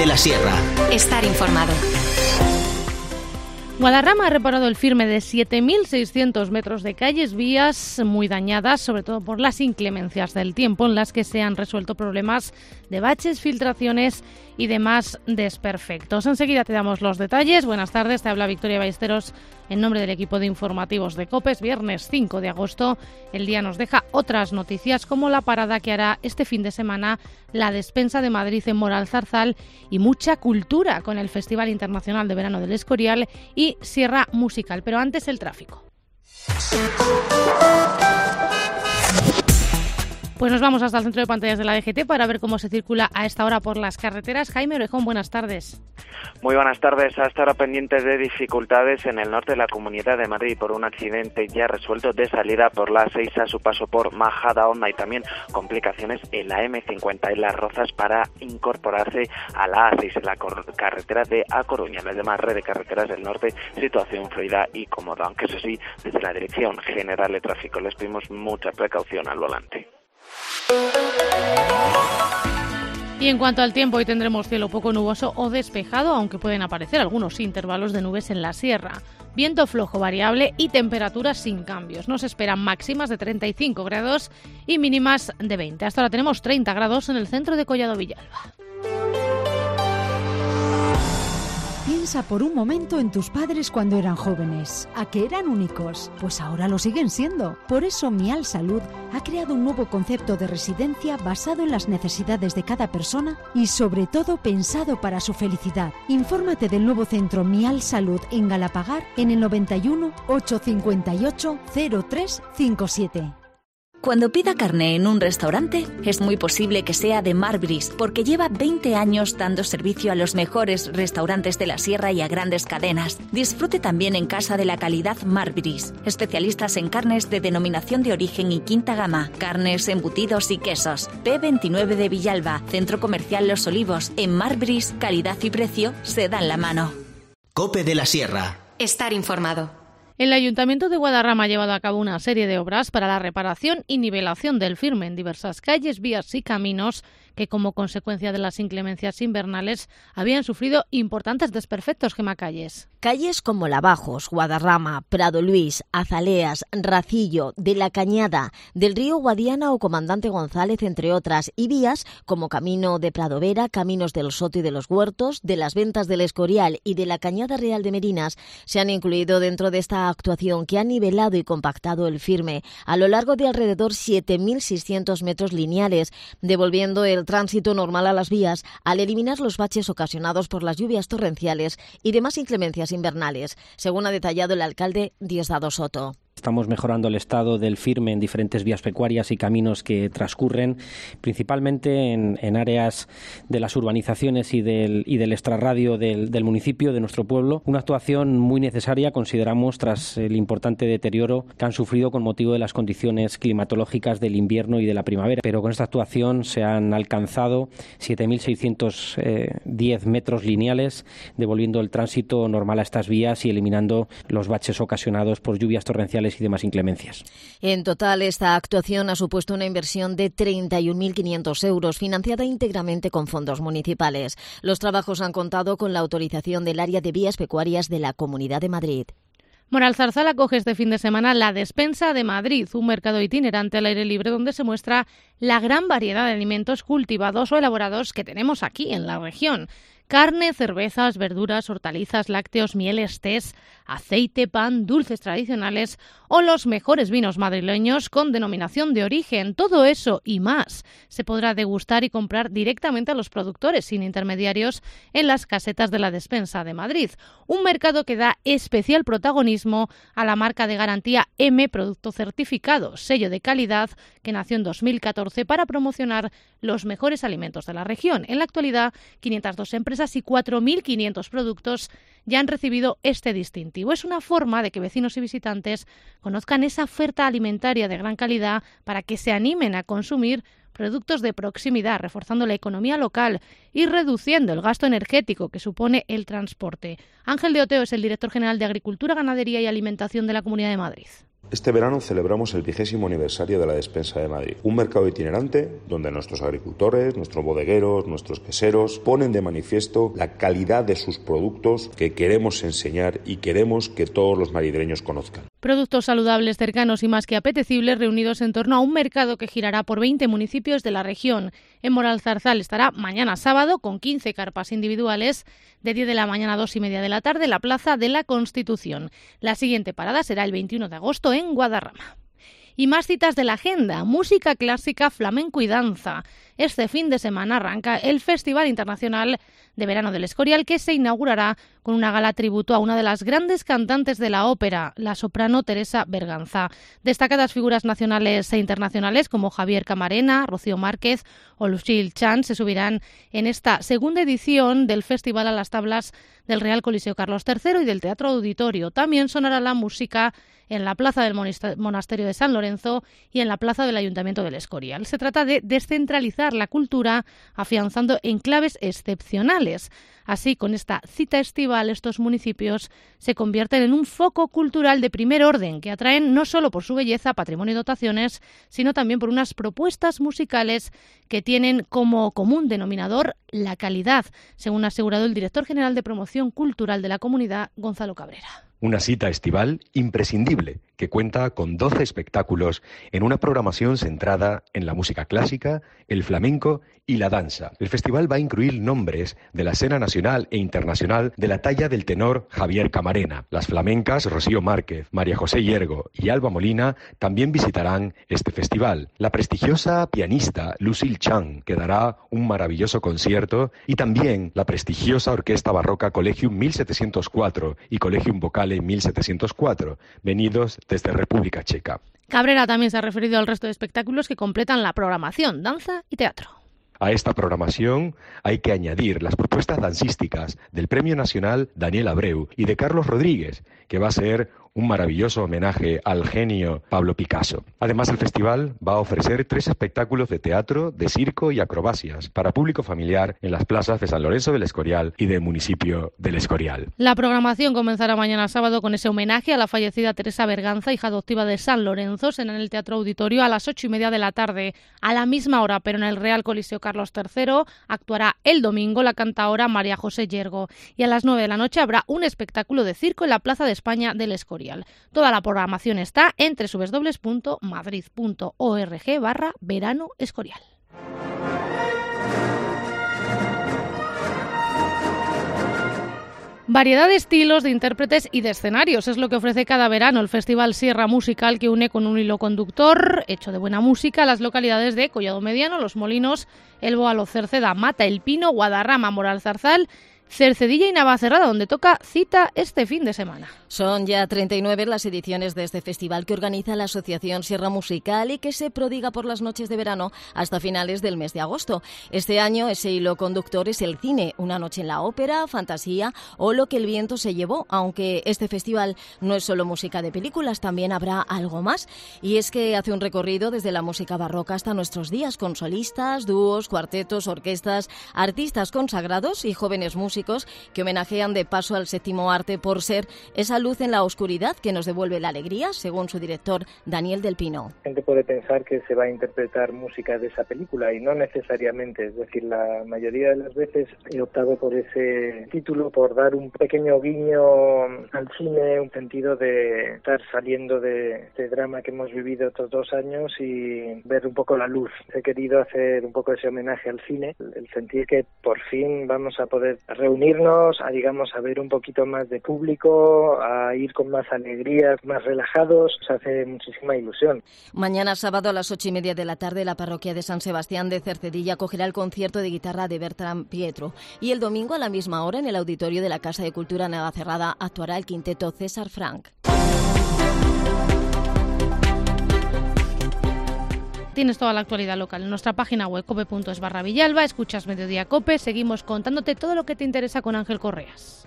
la Sierra. Estar informado. Guadarrama ha reparado el firme de 7.600 metros de calles, vías muy dañadas, sobre todo por las inclemencias del tiempo, en las que se han resuelto problemas de baches, filtraciones y demás desperfectos. Enseguida te damos los detalles. Buenas tardes, te habla Victoria Ballesteros en nombre del equipo de informativos de COPE. Es viernes 5 de agosto. El día nos deja otras noticias, como la parada que hará este fin de semana la Despensa de Madrid en Moralzarzal, y mucha cultura con el Festival Internacional de Verano del Escorial y Sierra Musical. Pero antes, el tráfico. Pues nos vamos hasta el centro de pantallas de la DGT para ver cómo se circula a esta hora por las carreteras. Jaime Orejón, buenas tardes. Muy buenas tardes. Hasta ahora pendientes de dificultades en el norte de la Comunidad de Madrid por un accidente ya resuelto de salida por la A6 a su paso por Majadahonda, y también complicaciones en la M50 en Las Rozas para incorporarse a la A6 en la carretera de A Coruña. En las demás redes de carreteras del norte, situación fluida y cómoda, aunque eso sí, desde la Dirección General de Tráfico les pedimos mucha precaución al volante. Y en cuanto al tiempo, hoy tendremos cielo poco nuboso o despejado, aunque pueden aparecer algunos intervalos de nubes en la sierra. Viento flojo variable y temperaturas sin cambios. Nos esperan máximas de 35 grados y mínimas de 20. Hasta ahora tenemos 30 grados en el centro de Collado Villalba. Piensa por un momento en tus padres cuando eran jóvenes. ¿A qué eran únicos? Pues ahora lo siguen siendo. Por eso Mial Salud ha creado un nuevo concepto de residencia basado en las necesidades de cada persona y sobre todo pensado para su felicidad. Infórmate del nuevo centro Mial Salud en Galapagar en el 91 858 0357. Cuando pida carne en un restaurante, es muy posible que sea de Mar Bris, porque lleva 20 años dando servicio a los mejores restaurantes de la sierra y a grandes cadenas. Disfrute también en casa de la calidad Mar Bris, especialistas en carnes de denominación de origen y quinta gama, carnes, embutidos y quesos. P29 de Villalba, Centro Comercial Los Olivos. En Mar Bris, calidad y precio se dan la mano. COPE de la Sierra. Estar informado. El Ayuntamiento de Guadarrama ha llevado a cabo una serie de obras para la reparación y nivelación del firme en diversas calles, vías y caminos que, como consecuencia de las inclemencias invernales, habían sufrido importantes desperfectos. Gemma Calles. Calles como Lavajos, Guadarrama, Prado Luis, Azaleas, Racillo, de la Cañada, del Río Guadiana o Comandante González, entre otras, y vías como Camino de Pradovera, Caminos del Soto y de los Huertos, de las Ventas del Escorial y de la Cañada Real de Merinas, se han incluido dentro de esta actuación que ha nivelado y compactado el firme a lo largo de alrededor 7.600 metros lineales, devolviendo el tránsito normal a las vías al eliminar los baches ocasionados por las lluvias torrenciales y demás inclemencias invernales, según ha detallado el alcalde Diosdado Soto. Estamos mejorando el estado del firme en diferentes vías pecuarias y caminos que transcurren, principalmente en áreas de las urbanizaciones y del extrarradio del municipio, de nuestro pueblo. Una actuación muy necesaria, consideramos, tras el importante deterioro que han sufrido con motivo de las condiciones climatológicas del invierno y de la primavera. Pero con esta actuación se han alcanzado 7.610 metros lineales, devolviendo el tránsito normal a estas vías y eliminando los baches ocasionados por lluvias torrenciales y demás inclemencias. En total, esta actuación ha supuesto una inversión de 31.500 euros, financiada íntegramente con fondos municipales. Los trabajos han contado con la autorización del área de vías pecuarias de la Comunidad de Madrid. Moralzarzal acoge este fin de semana la Despensa de Madrid, un mercado itinerante al aire libre donde se muestra la gran variedad de alimentos cultivados o elaborados que tenemos aquí en la región. Carne, cervezas, verduras, hortalizas, lácteos, mieles, tés, aceite, pan, dulces tradicionales o los mejores vinos madrileños con denominación de origen. Todo eso y más se podrá degustar y comprar directamente a los productores, sin intermediarios, en las casetas de la Despensa de Madrid. Un mercado que da especial protagonismo a la marca de garantía M, producto certificado, sello de calidad, que nació en 2014 para promocionar los mejores alimentos de la región. En la actualidad, 502 empresas y 4.500 productos ya han recibido este distintivo. Es una forma de que vecinos y visitantes conozcan esa oferta alimentaria de gran calidad para que se animen a consumir productos de proximidad, reforzando la economía local y reduciendo el gasto energético que supone el transporte. Ángel de Oteo es el director general de Agricultura, Ganadería y Alimentación de la Comunidad de Madrid. Este verano celebramos el 20º aniversario de la Despensa de Madrid, un mercado itinerante donde nuestros agricultores, nuestros bodegueros, nuestros queseros ponen de manifiesto la calidad de sus productos que queremos enseñar y queremos que todos los madrileños conozcan. Productos saludables, cercanos y más que apetecibles reunidos en torno a un mercado que girará por 20 municipios de la región. En Moralzarzal estará mañana sábado con 15 carpas individuales de 10 de la mañana a 2:30 de la tarde en la Plaza de la Constitución. La siguiente parada será el 21 de agosto en Guadarrama. Y más citas de la agenda, música clásica, flamenco y danza. Este fin de semana arranca el Festival Internacional de Verano del Escorial, que se inaugurará con una gala tributo a una de las grandes cantantes de la ópera, la soprano Teresa Berganza. Destacadas figuras nacionales e internacionales como Javier Camarena, Rocío Márquez o Lucille Chan se subirán en esta segunda edición del festival a las tablas del Real Coliseo Carlos III y del Teatro Auditorio. También sonará la música en la Plaza del Monasterio de San Lorenzo y en la Plaza del Ayuntamiento del Escorial. Se trata de descentralizar la cultura afianzando enclaves excepcionales. Así, con esta cita estival, estos municipios se convierten en un foco cultural de primer orden que atraen no solo por su belleza, patrimonio y dotaciones, sino también por unas propuestas musicales que tienen como común denominador la calidad, según ha asegurado el director general de Promoción Cultural de la Comunidad, Gonzalo Cabrera. Una cita estival imprescindible que cuenta con 12 espectáculos en una programación centrada en la música clásica, el flamenco y la danza. El festival va a incluir nombres de la escena nacional e internacional de la talla del tenor Javier Camarena. Las flamencas Rocío Márquez, María José Hiergo y Alba Molina también visitarán este festival. La prestigiosa pianista Lucille Chan, que dará un maravilloso concierto, y también la prestigiosa orquesta barroca Collegium 1704 y Collegium Vocale 1704, venidos desde República Checa. Cabrera también se ha referido al resto de espectáculos que completan la programación, danza y teatro. A esta programación hay que añadir las propuestas dancísticas del Premio Nacional Daniel Abreu y de Carlos Rodríguez, que va a ser un maravilloso homenaje al genio Pablo Picasso. Además, el festival va a ofrecer 3 espectáculos de teatro, de circo y acrobacias para público familiar en las plazas de San Lorenzo del Escorial y del municipio del Escorial. La programación comenzará mañana sábado con ese homenaje a la fallecida Teresa Berganza, hija adoptiva de San Lorenzo, en el Teatro Auditorio a las 8:30 de la tarde. A la misma hora, pero en el Real Coliseo Carlos III, actuará el domingo la cantaora María José Hiergo. Y a las 9 de la noche habrá un espectáculo de circo en la Plaza de España del Escorial. Toda la programación está en www.madrid.org/verano Escorial. Variedad de estilos, de intérpretes y de escenarios es lo que ofrece cada verano el Festival Sierra Musical, que une con un hilo conductor hecho de buena música las localidades de Collado Mediano, Los Molinos, El Boalo, Cerceda, Mata, El Pino, Guadarrama, Moralzarzal, Cercedilla y Navacerrada, donde toca cita este fin de semana. Son ya 39 las ediciones de este festival que organiza la Asociación Sierra Musical y que se prodiga por las noches de verano hasta finales del mes de agosto. Este año ese hilo conductor es el cine, una noche en la ópera, fantasía o Lo que el viento se llevó, aunque este festival no es solo música de películas, también habrá algo más. Y es que hace un recorrido desde la música barroca hasta nuestros días, con solistas, dúos, cuartetos, orquestas, artistas consagrados y jóvenes músicos que homenajean de paso al séptimo arte por ser esa luz en la oscuridad que nos devuelve la alegría, según su director Daniel del Pino. La gente puede pensar que se va a interpretar música de esa película y no necesariamente, es decir, la mayoría de las veces he optado por ese título por dar un pequeño guiño al cine, un sentido de estar saliendo de este drama que hemos vivido estos 2 años y ver un poco la luz. He querido hacer un poco ese homenaje al cine, el sentir que por fin vamos a poder reunirnos, a ver un poquito más de público, a ir con más alegría, más relajados, nos hace muchísima ilusión. Mañana sábado a las 8:30 de la tarde la parroquia de San Sebastián de Cercedilla acogerá el concierto de guitarra de Bertram Pietro y el domingo a la misma hora en el auditorio de la Casa de Cultura Navacerrada actuará el quinteto César Frank. Tienes toda la actualidad local en nuestra página web cope.es/Villalba, escuchas Mediodía Cope, seguimos contándote todo lo que te interesa con Ángel Correas.